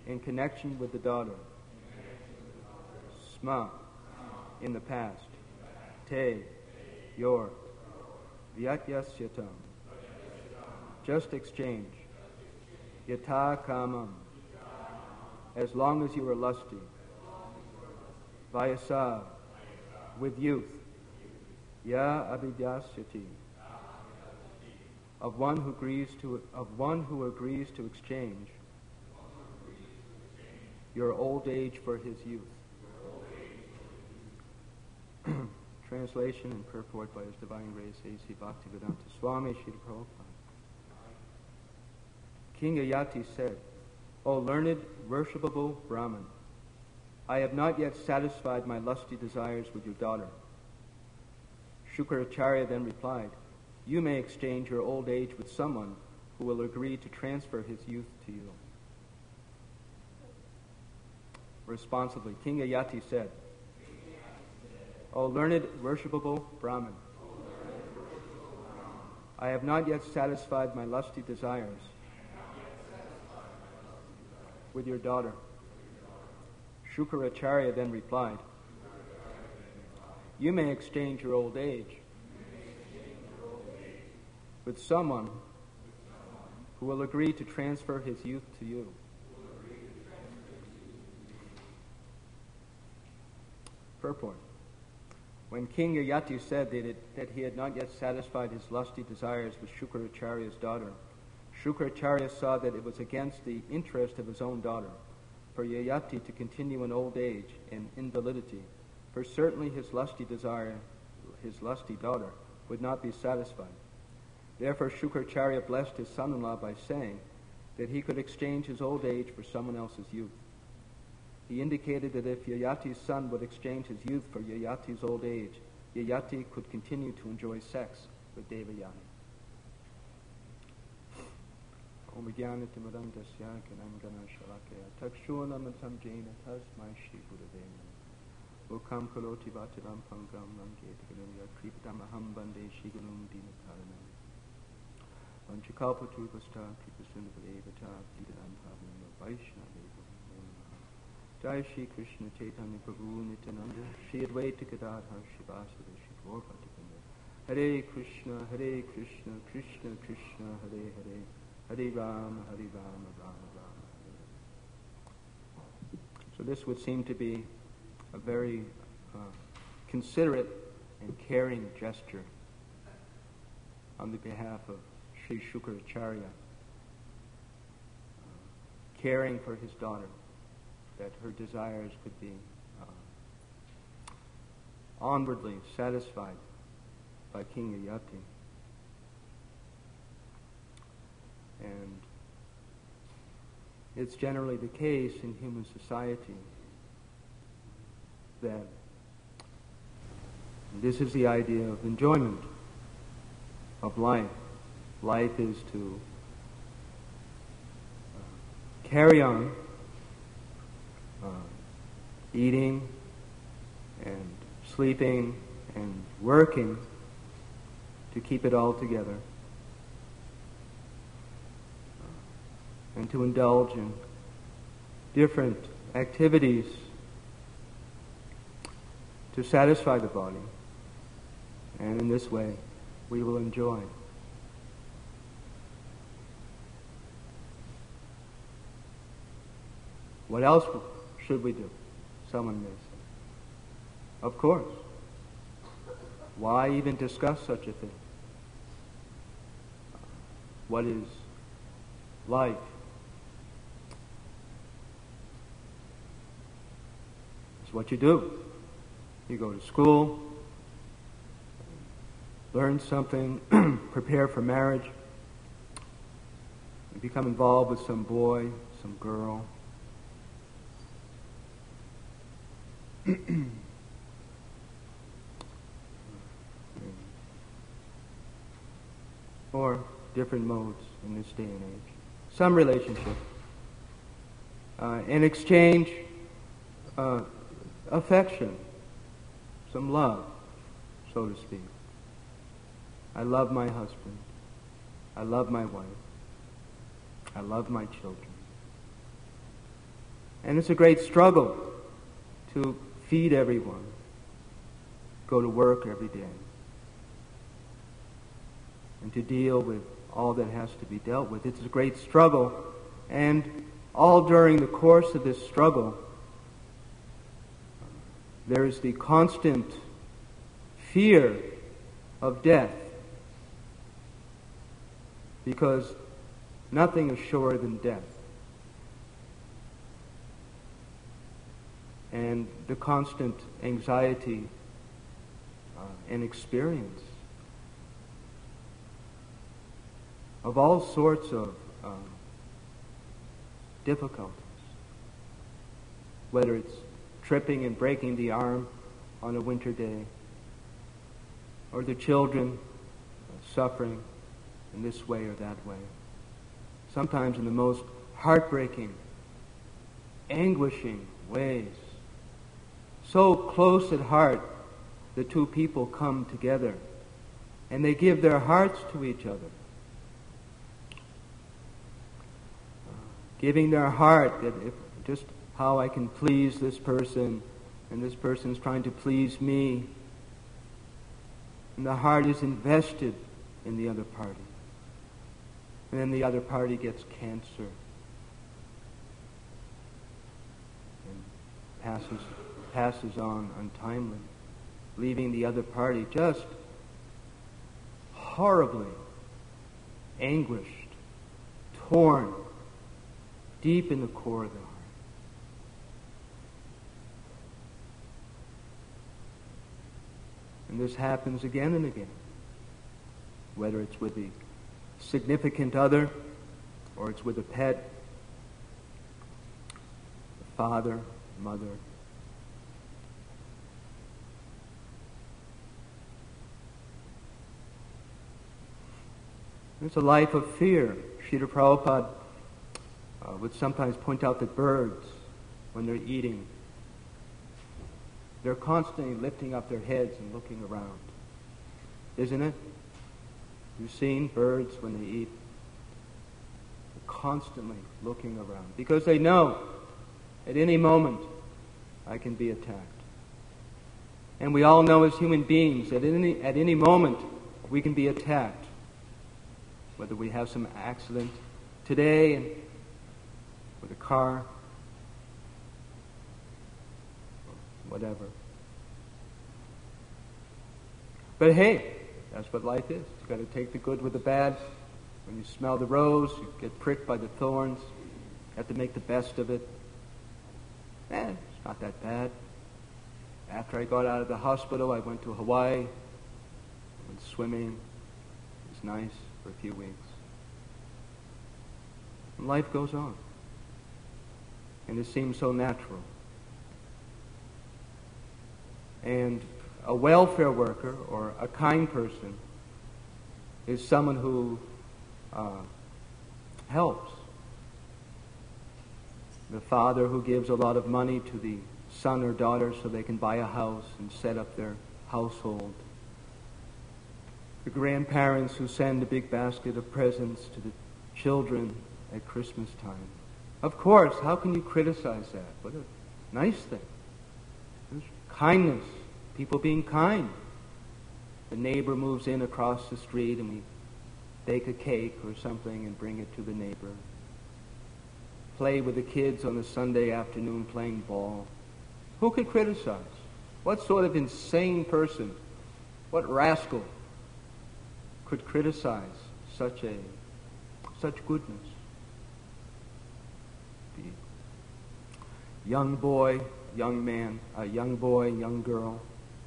in connection with the daughter. Sma, in the past. Te, your. Vyatyasyatam, just exchange. Yata kamam, as long as you are lusty. Vayasa, with youth. Ya abhidyasyati, of one who agrees to exchange your old age for his youth. Translation and purport by His Divine Grace A.C. Bhaktivedanta Swami Srila Prabhupada. King Yayati said, O learned, worshipable Brahman, I have not yet satisfied my lusty desires with your daughter. Shukracharya then replied, you may exchange your old age with someone who will agree to transfer his youth to you. Responsibly, King Yayati said, O learned, worshipable Brahman, I have not yet satisfied my lusty desires with your daughter. Shukracharya then replied, you may exchange your old age with someone who will agree to transfer his youth to you. Purport. When King Yayati said that he had not yet satisfied his lusty desires with Shukracharya's daughter, Shukracharya saw that it was against the interest of his own daughter for Yayati to continue in old age and invalidity, for certainly his lusty daughter, would not be satisfied. Therefore Shukracharya blessed his son-in-law by saying that he could exchange his old age for someone else's youth. He indicated that if Yayati's son would exchange his youth for Yayati's old age, Yayati could continue to enjoy sex with Devayani. Om Vijnanatimadam Dasya Ganangana Shalakaya Takshunamatam Jaina Tasmai Shri Buddhavena Ukam Kaloti Bhatiram Pangam Lanketikadamya Kripatamaham Bande Shigulum Dinakaranam Vanchakalpatrupasta Kripasundavadevata Pidaram Bhavanam Vaishnaveva. Jai Shri Krishna Chaitanya Prabhu Nityananda Shri Advaita Gadadhar Shivasada Shri Gaur-Bhaktivinoda Hare Krishna Krishna Krishna Hare Hare Hare Rama Rama Rama Hare. So this would seem to be a very considerate and caring gesture on the behalf of Sri Shukracharya, caring for his daughter, that her desires could be onwardly satisfied by King Yayati. And it's generally the case in human society that this is the idea of enjoyment of life. Life is to carry on eating and sleeping and working to keep it all together, and to indulge in different activities to satisfy the body. And in this way, we will enjoy. What else should we do? Someone may say. Of course. Why even discuss such a thing? What is life? It's what you do. You go to school, learn something, prepare for marriage, you become involved with some boy, some girl. Or different modes in this day and age. Some relationship. In exchange, affection, some love, so to speak. I love my husband. I love my wife. I love my children. And it's a great struggle to feed everyone, go to work every day, and to deal with all that has to be dealt with. It's a great struggle, and all during the course of this struggle, there is the constant fear of death, because nothing is surer than death. And the constant anxiety and experience of all sorts of difficulties, whether it's tripping and breaking the arm on a winter day, or the children suffering in this way or that way, sometimes in the most heartbreaking, anguishing ways. So close at heart, the two people come together and they give their hearts to each other. Giving their heart, that if just how I can please this person, and this person's trying to please me. And the heart is invested in the other party. And then the other party gets cancer and passes on untimely, leaving the other party just horribly anguished, torn, deep in the core of the heart. And this happens again and again, whether it's with the significant other or it's with a pet, a father, mother. It's a life of fear. Srila Prabhupada would sometimes point out that birds, when they're eating, they're constantly lifting up their heads and looking around. Isn't it? You've seen birds when they eat. They're constantly looking around because they know at any moment I can be attacked. And we all know as human beings that at any moment we can be attacked. Whether we have some accident today with a car, whatever. But hey, that's what life is. You've got to take the good with the bad. When you smell the rose, you get pricked by the thorns. You have to make the best of it. It's not that bad. After I got out of the hospital, I went to Hawaii. Went swimming. It was nice for a few weeks. And life goes on. And it seems so natural. And a welfare worker or a kind person is someone who helps. The father who gives a lot of money to the son or daughter so they can buy a house and set up their household. The grandparents who send a big basket of presents to the children at Christmas time. Of course, how can you criticize that? What a nice thing. There's kindness, people being kind. The neighbor moves in across the street and we bake a cake or something and bring it to the neighbor. Play with the kids on a Sunday afternoon playing ball. Who could criticize? What sort of insane person, what rascal could criticize such goodness? The young boy, young man, young boy, young girl,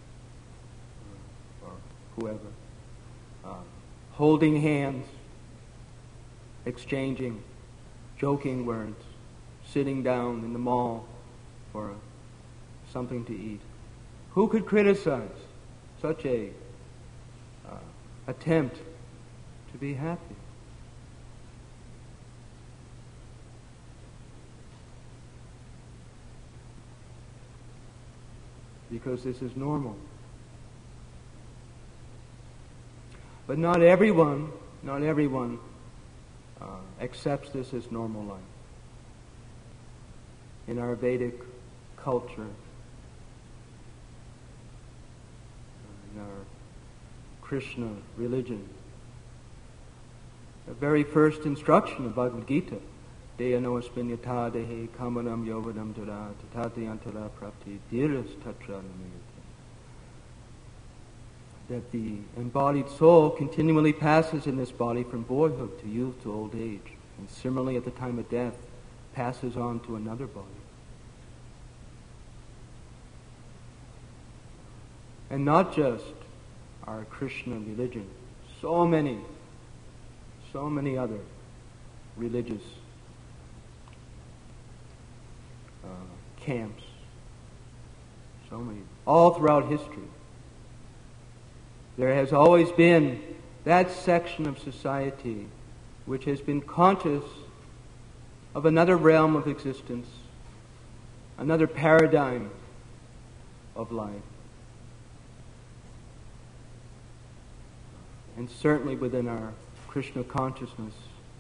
or whoever, holding hands, exchanging joking words, sitting down in the mall for something to eat. Who could criticize such a attempt to be happy? Because this is normal. But not everyone accepts this as normal life. in our Vedic culture, in our Krishna religion. The very first instruction of Bhagavad Gita, Deyano asmin yatha dehe kamanam yovanam dara tatati antara prapti dhiras tatra namayate. That the embodied soul continually passes in this body from boyhood to youth to old age, and similarly at the time of death passes on to another body. And not just our Krishna religion, so many other religious camps, so many, all throughout history. There has always been that section of society which has been conscious of another realm of existence, another paradigm of life. And certainly within our Krishna consciousness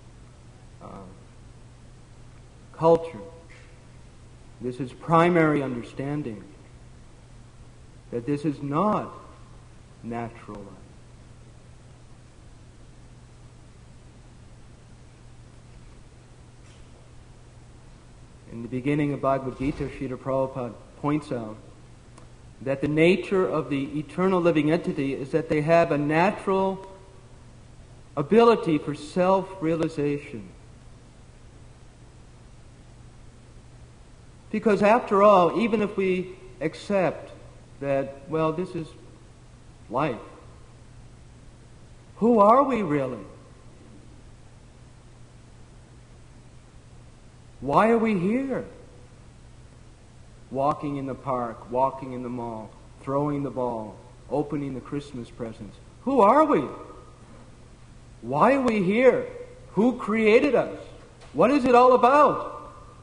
culture, this is primary understanding that this is not natural life. In the beginning of Bhagavad Gita, Srila Prabhupada points out that the nature of the eternal living entity is that they have a natural ability for self-realization. Because after all, even if we accept that, well, this is life, who are we really? Why are we here? Walking in the park, walking in the mall, throwing the ball, opening the Christmas presents. Who are we? Why are we here? Who created us? What is it all about?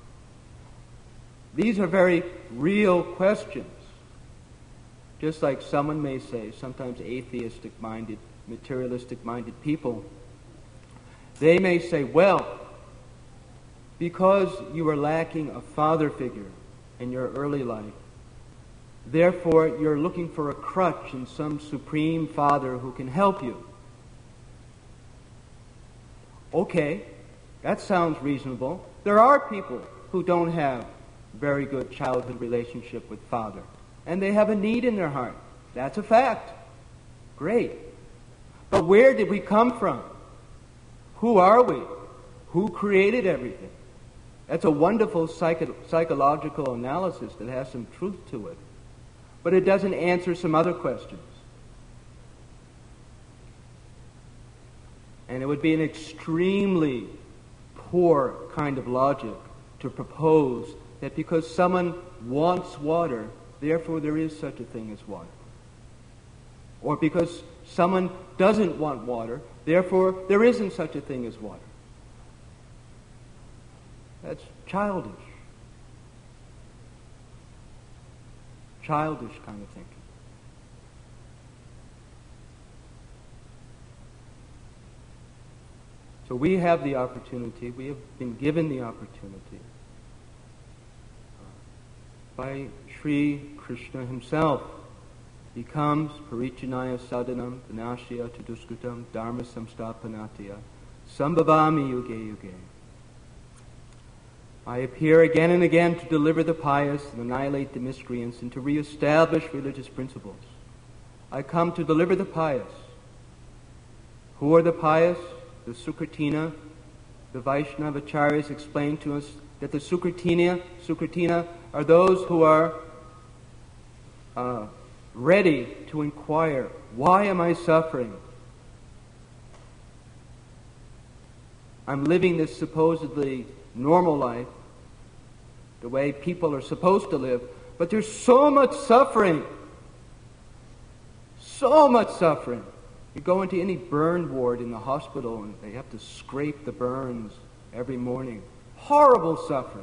These are very real questions. Just like someone may say, sometimes atheistic-minded, materialistic-minded people, they may say, well, because you were lacking a father figure in your early life, therefore you're looking for a crutch in some supreme father who can help you. Okay, that sounds reasonable. There are people who don't have very good childhood relationship with father, and they have a need in their heart. That's a fact. Great. But where did we come from? Who are we? Who created everything? That's a wonderful psychological analysis that has some truth to it. But it doesn't answer some other questions. And it would be an extremely poor kind of logic to propose that because someone wants water, therefore there is such a thing as water. Or because someone doesn't want water, therefore there isn't such a thing as water. That's childish. Childish kind of thinking. So we have the opportunity, we have been given the opportunity by Sri Krishna himself. He comes, Parichanaya Sadanam, Vinashya Chaduskritam, Dharma Samstapanatya, Sambhavami Yuge Yuge. I appear again and again to deliver the pious and annihilate the miscreants and to reestablish religious principles. I come to deliver the pious. Who are the pious? The Sukratina. The Vaishnavacharyas explain to us that the Sukratina are those who are ready to inquire, why am I suffering? I'm living this supposedly normal life, the way people are supposed to live, but there's so much suffering. So much suffering. You go into any burn ward in the hospital and they have to scrape the burns every morning. Horrible suffering.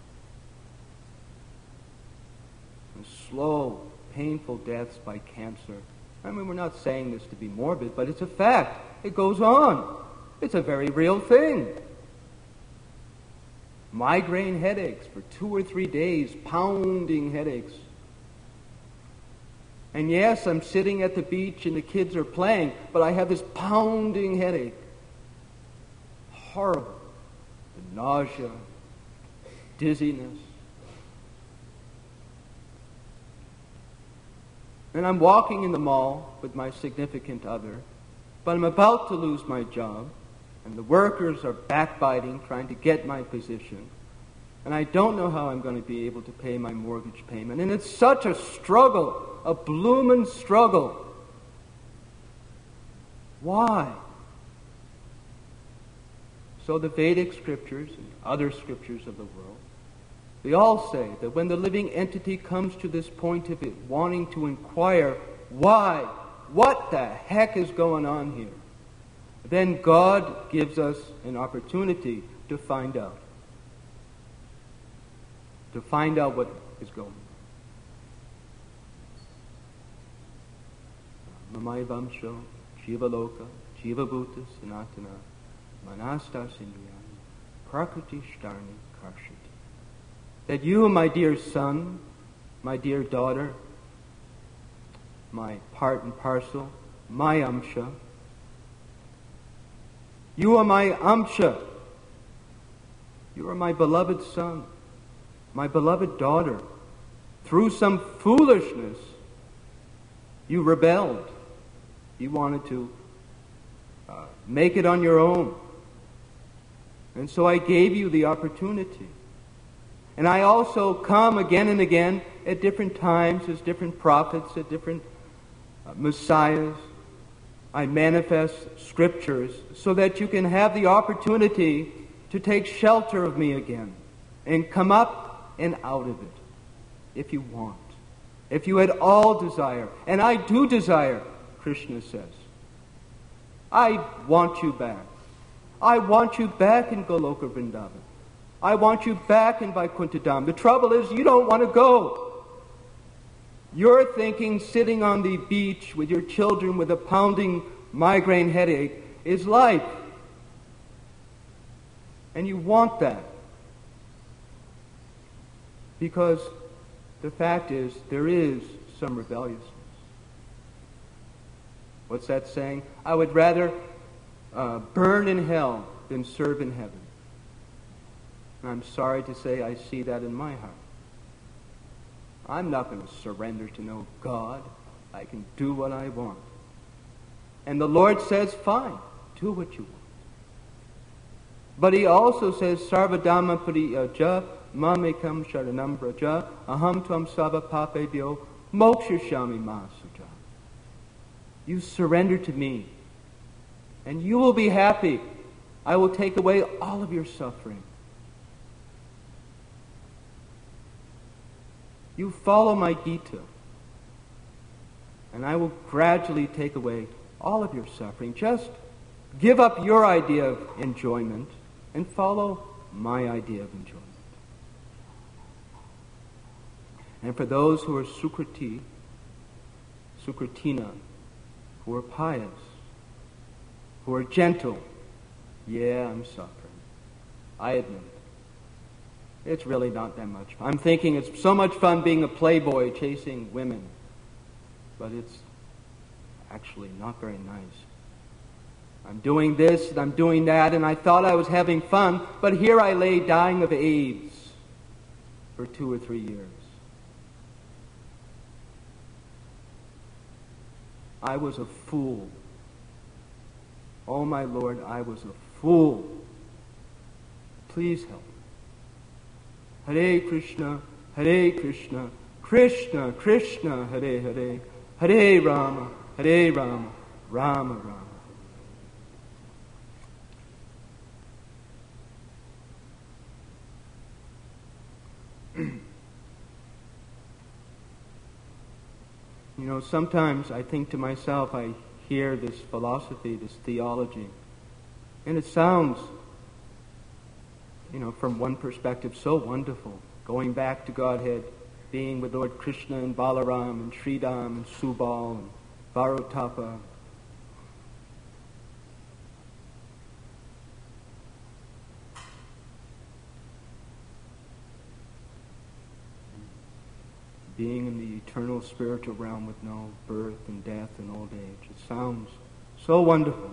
And slow, painful deaths by cancer. I mean, we're not saying this to be morbid, but it's a fact. It goes on. It's a very real thing. migraine headaches for 2 or 3 days, pounding headaches. And yes, I'm sitting at the beach and the kids are playing, but I have this pounding headache. Horrible. The nausea, dizziness. And I'm walking in the mall with my significant other, but I'm about to lose my job, and the workers are backbiting, trying to get my position. And I don't know how I'm going to be able to pay my mortgage payment. And it's such a struggle, a bloomin' struggle. Why? So the Vedic scriptures and other scriptures of the world, they all say that when the living entity comes to this point of it wanting to inquire, why? What the heck is going on here? Then God gives us an opportunity to find out. To find out what is going on. Mamai Vamsho, Jiva Loka, Jiva Bhuta, Sanatana, Manasta Sindriyani, Prakriti Shtarni Karshati. That you, my dear son, my dear daughter, my part and parcel, my Amsha, you are my Amsha. You are my beloved son, my beloved daughter. Through some foolishness, you rebelled. You wanted to make it on your own. And so I gave you the opportunity. And I also come again and again at different times as different prophets, at different messiahs. I manifest scriptures so that you can have the opportunity to take shelter of me again and come up and out of it if you want. If you had all desire, and I do desire, Krishna says. I want you back. I want you back in Goloka Vrindavan. I want you back in Vaikuntha Dham. The trouble is you don't want to go. You're thinking sitting on the beach with your children with a pounding migraine headache is life. And you want that. Because the fact is, there is some rebelliousness. What's that saying? I would rather burn in hell than serve in heaven. And I'm sorry to say I see that in my heart. I'm not going to surrender to no God. I can do what I want. And the Lord says, fine, do what you want. But He also says, Sarvadhamma pariyaja mamekam sharanam braja aham tvam sava papebhyo mokshashami masuja. You surrender to me, and you will be happy. I will take away all of your suffering. You follow my Gita, and I will gradually take away all of your suffering. Just give up your idea of enjoyment and follow my idea of enjoyment. And for those who are Sukriti, Sukritina, who are pious, who are gentle, yeah, I'm suffering. I admit it. It's really not that much fun. I'm thinking it's so much fun being a playboy chasing women. But it's actually not very nice. I'm doing this and I'm doing that, and I thought I was having fun, but here I lay dying of AIDS for 2 or 3 years. I was a fool. Oh my Lord, I was a fool. Please help me. Hare Krishna, Krishna Krishna, Hare Hare, Hare Rama, Rama Rama. You know, sometimes I think to myself, I hear this philosophy, this theology, and it sounds, from one perspective, so wonderful. Going back to Godhead, being with Lord Krishna and Balaram and Sridham and Subal and Varotapa. being in the eternal spiritual realm with no birth and death and old age. It sounds so wonderful.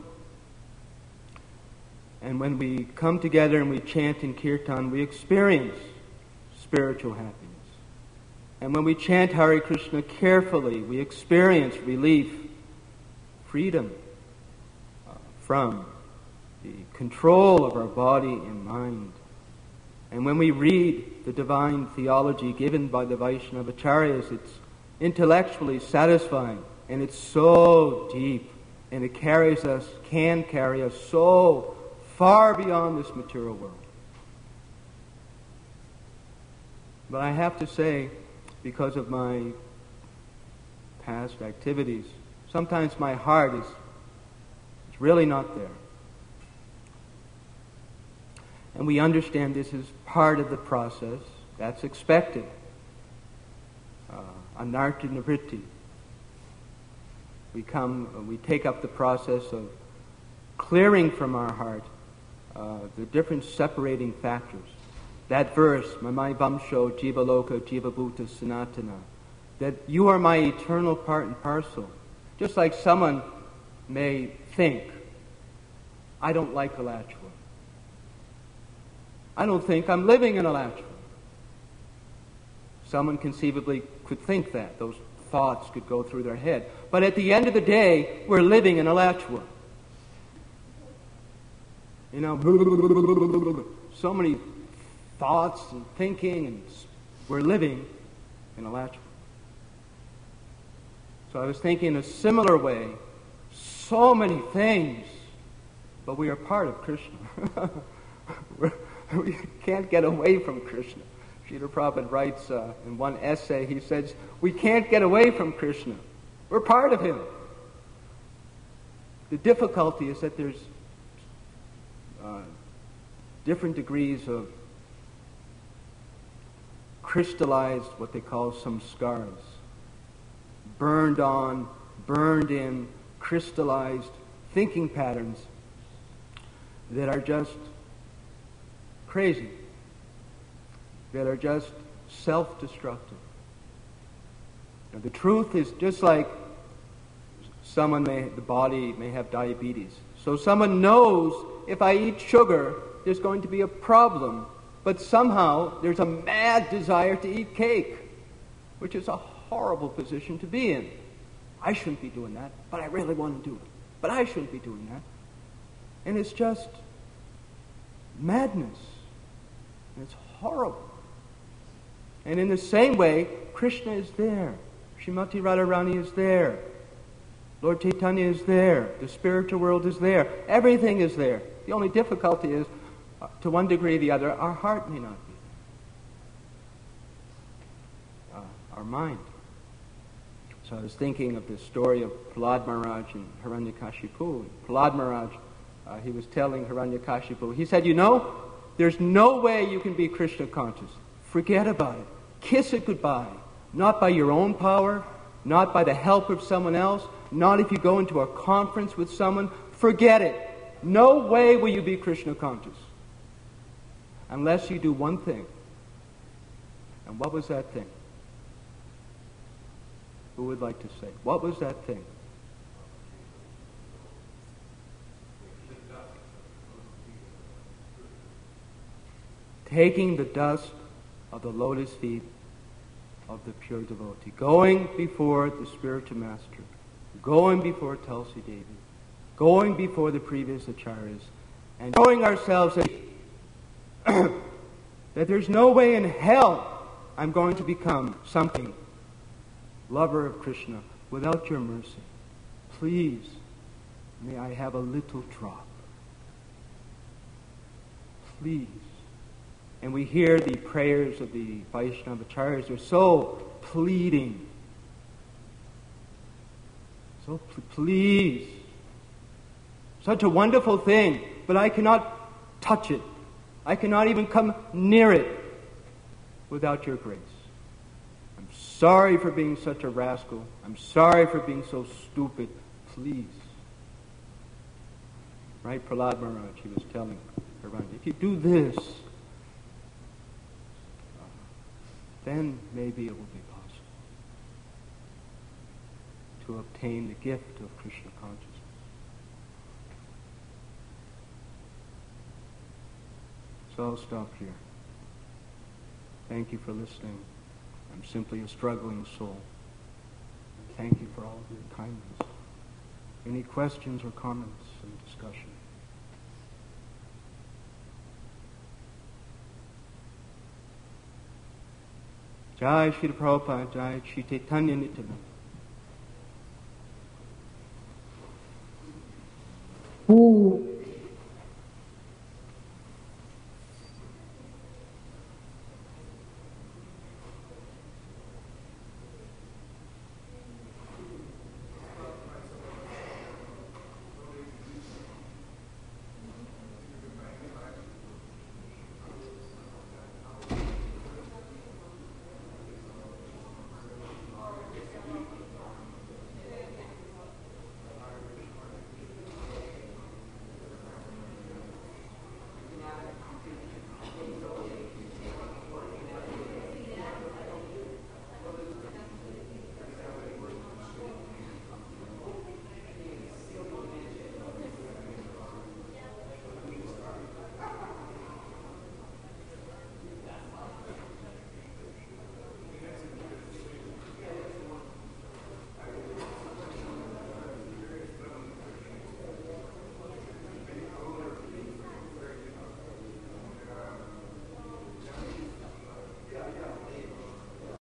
And when we come together and we chant in kirtan, we experience spiritual happiness. And when we chant Hare Krishna carefully, we experience relief, freedom from the control of our body and mind. And when we read the divine theology given by the Vaishnava Acharyas, it's intellectually satisfying, and it's so deep, and it can carry us so far beyond this material world. But I have to say, because of my past activities, sometimes my heart is really not there. And we understand this is part of the process. That's expected. Anartha nivritti. We take up the process of clearing from our heart the different separating factors. That verse, Mamai Vamsho Jiva Loka Jiva Bhuta Sanatana, that you are my eternal part and parcel. Just like someone may think, I don't like Alachua. I don't think I'm living in Alachua. Someone conceivably could think that. Those thoughts could go through their head. But at the end of the day, we're living in Alachua. You know, so many thoughts and thinking, and we're living in Alachua. So I was thinking in a similar way, so many things, but we are part of Krishna. We can't get away from Krishna. Srila Prabhupada writes in one essay, he says, we can't get away from Krishna. We're part of him. The difficulty is that there's different degrees of crystallized, what they call samskars. Burned on, burned in, crystallized thinking patterns that are just crazy, that are just self-destructive. Now, the truth is just like the body may have diabetes. So someone knows if I eat sugar, there's going to be a problem, but somehow there's a mad desire to eat cake, which is a horrible position to be in. I shouldn't be doing that, but I really want to do it. But I shouldn't be doing that. And it's just madness. And it's horrible. And in the same way, Krishna is there. Srimati Radharani is there. Lord Chaitanya is there. The spiritual world is there. Everything is there. The only difficulty is, to one degree or the other, our heart may not be there. Our mind. So I was thinking of the story of Prahlad Maharaj and Hiranyakashipu. Prahlad Maharaj, he was telling Hiranyakashipu, he said, you know, there's no way you can be Krishna conscious. Forget about it. Kiss it goodbye. Not by your own power, not by the help of someone else, not if you go into a conference with someone. Forget it. No way will you be Krishna conscious unless you do one thing. And what was that thing? Who would like to say? What was that thing? Taking the dust of the lotus feet of the pure devotee, going before the spiritual master, going before Tulsi Devi, going before the previous acharyas, and showing ourselves that there's no way in hell I'm going to become something, lover of Krishna, without your mercy. Please, may I have a little drop. Please. And we hear the prayers of the Vaishnava acharyas are so pleading. So please. Such a wonderful thing, but I cannot touch it. I cannot even come near it without your grace. I'm sorry for being such a rascal. I'm sorry for being so stupid. Please. Right, Prahlad Maharaj, he was telling her, if you do this, then maybe it will be possible. to obtain the gift of Krishna consciousness. So I'll stop here. Thank you for listening. I'm simply a struggling soul. And thank you for all of your kindness. Any questions or comments and discussion? Jai Shri Prabhupada, Jai Shri Chaitanya Nityananda.